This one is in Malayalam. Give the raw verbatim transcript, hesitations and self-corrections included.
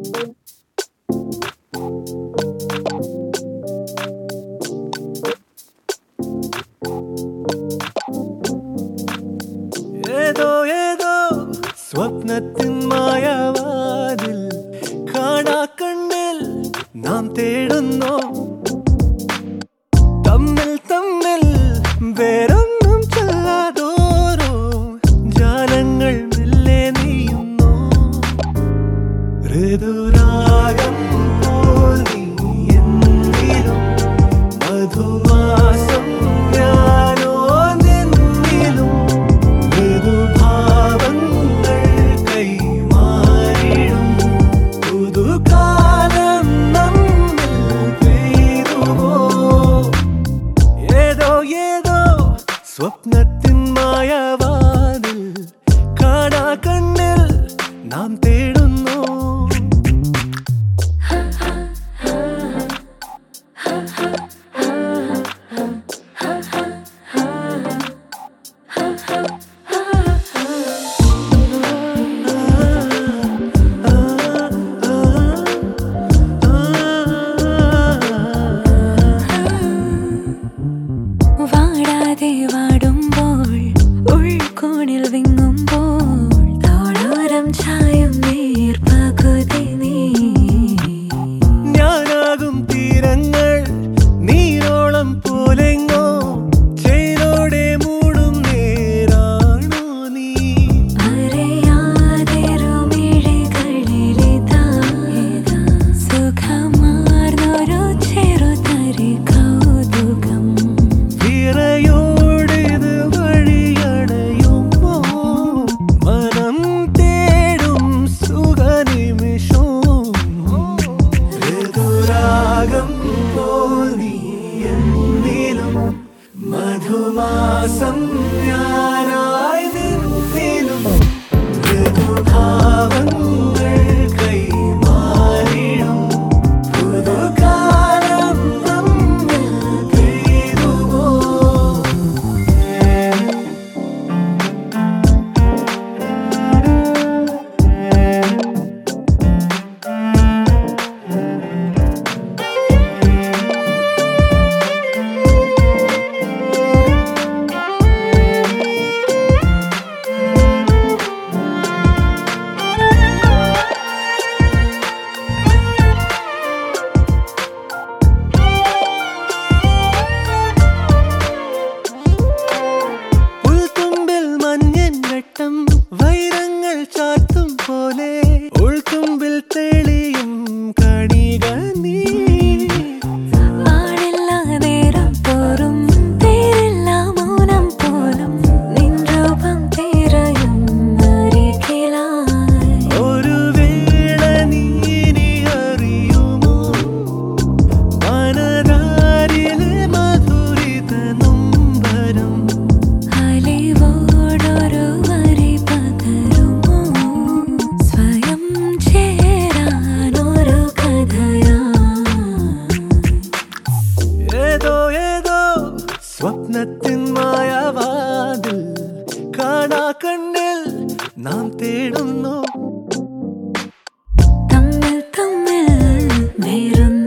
ഏതോ ഏതോ സ്വപ്നത്തിൻ മായവാതിൽ കാണാ കണ്ണിൽ നാം തേടുന്നു തമ്മിൽ തമ്മിൽ വേറൊന്നും ചൊല്ലാതോരോ ജാലങ്ങൾ മെല്ലെ നീയുന്നു ഋതുരാഗം പോൽ നീ എന്നിലും മധുമാസം ഞാനോ നിന്നിലും മൃദുഭാവങ്ങൾ കൈമാറിടും പുതുകാലം നമ്മിൽ പെയ്തുവോ ഏതോ ഏതോ സ്വപ്നത്തിൻ മായവാതിൽ കാണാ കണ്ണിൽ നാം തേടുന്നു വാടാതെ വാടുമ്പോൾ ഉൾക്കോണിൽ വിങ്ങുമ്പോൾ താളോരം ചായം നേർപകുതി നീ ഞാനാകും തീരങ്ങൾ നീരോളം പോലെങ്ങോ ചെയ്തോടെ മൂടും നേരാണോ നീ അറിയാതിരുമിഴികളിലിതാ സുഖമാർന്നൊരു ചെറുതരി കൗതുകം വിറയോടിത് വഴിയടയുമ്പോ മനം തേടും സുഖനിമിഷവും ഋതുരാഗം പോൽ നീ എന്നിലും മധുമാസം ഞാനായി നിന്നിലും മൃദുഭാവങ്ങൾ കൈമാറിടും പുതുകാലം നമ്മിൽ പെയ്തുവോ ഉൾത്തുമ്പിൽ മഞ്ഞൻ വെട്ടം വൈരങ്ങൾ ചാർത്തും പോലെ ഉൾത്തുമ്പിൽ തെളിയും കണിക നീ പാടില്ല നേരം തോറും പേരില്ല മൗനം പോലും നിൻ രൂപം തിരയും അരികിലായി ഒരു വേള നീ ഇനി അറിയുമോ മനതാരിലെ മധുരിത നൊമ്പരം അലിവോടൊരു വരി പകരുമോ സ്വയം ചേരാനൊരു കഥയാ ഏതോ ഏതോ സ്വപ്നത്തിൻ മായവാതിൽ കാണാ കണ്ണിൽ നാം തേടുന്നു തമ്മിൽ തമ്മിൽ വേറൊന്നും